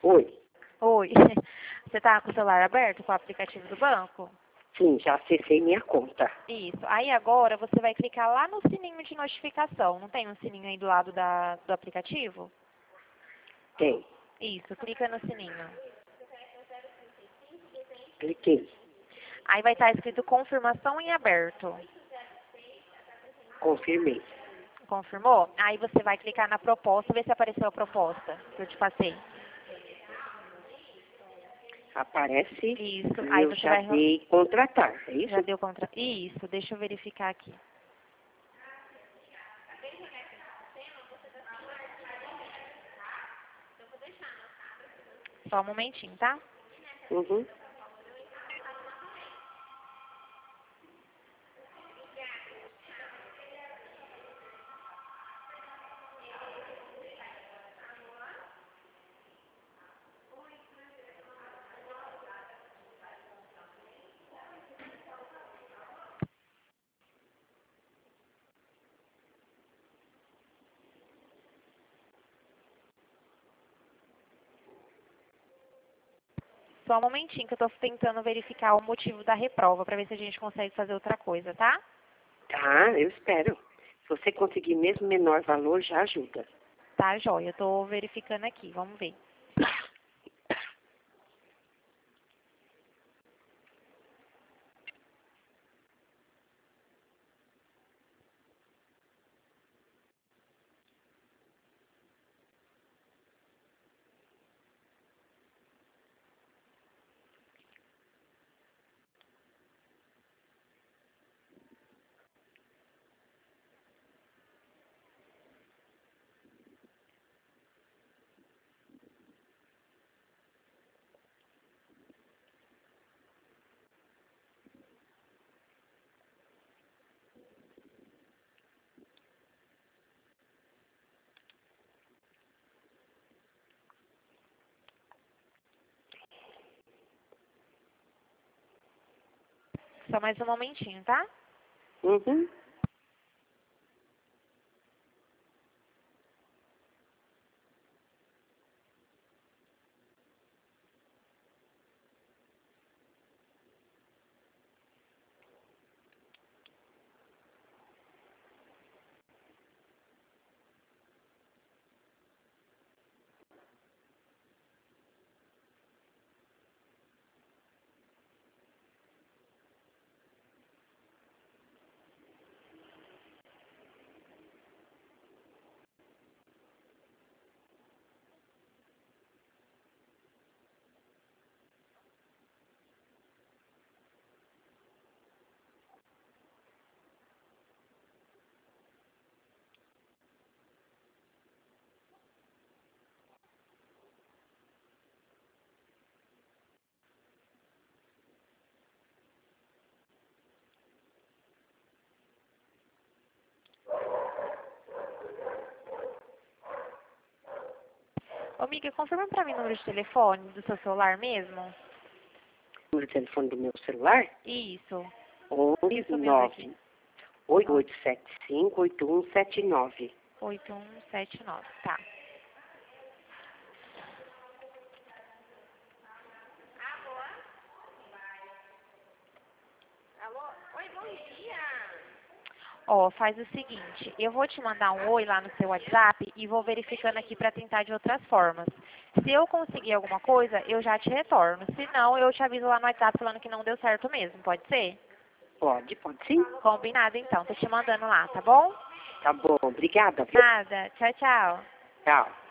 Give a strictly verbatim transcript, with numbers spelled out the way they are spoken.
Oi. Oi. Você tá com o celular aberto com o aplicativo do banco? Sim, já acessei minha conta. Isso. Aí agora você vai clicar lá no sininho de notificação. Não tem um sininho aí do lado da, do aplicativo? Tem. Isso, clica no sininho. Cliquei. Aí vai estar escrito confirmação em aberto. Confirmei. Confirmou? Aí você vai clicar na proposta, ver se apareceu a proposta que eu te passei. Aparece. Isso. E Aí eu você já vai... dei contratar, é isso? Já deu contra... Isso, deixa eu verificar aqui. Só um momentinho, tá? Uhum. Só um momentinho que eu tô tentando verificar o motivo da reprova para ver se a gente consegue fazer outra coisa, tá? Tá, eu espero. Se você conseguir mesmo menor valor, já ajuda. Tá, joia. Eu tô verificando aqui. Vamos ver. Só mais um momentinho, tá? Uhum. Ô, amiga, confirma pra mim o número de telefone do seu celular mesmo? O número de telefone do meu celular? Isso. onze Isso mesmo aqui. nove oito oito sete cinco oito um sete nove. oito um sete nove. Tá. Ó, faz o seguinte, eu vou te mandar um oi lá no seu WhatsApp e vou verificando aqui para tentar de outras formas. Se eu conseguir alguma coisa, eu já te retorno. Se não, eu te aviso lá no WhatsApp falando que não deu certo mesmo, pode ser? Pode, pode sim. Combinado então, tô te mandando lá, tá bom? Tá bom, obrigada, viu? Nada, tchau, tchau. Tchau.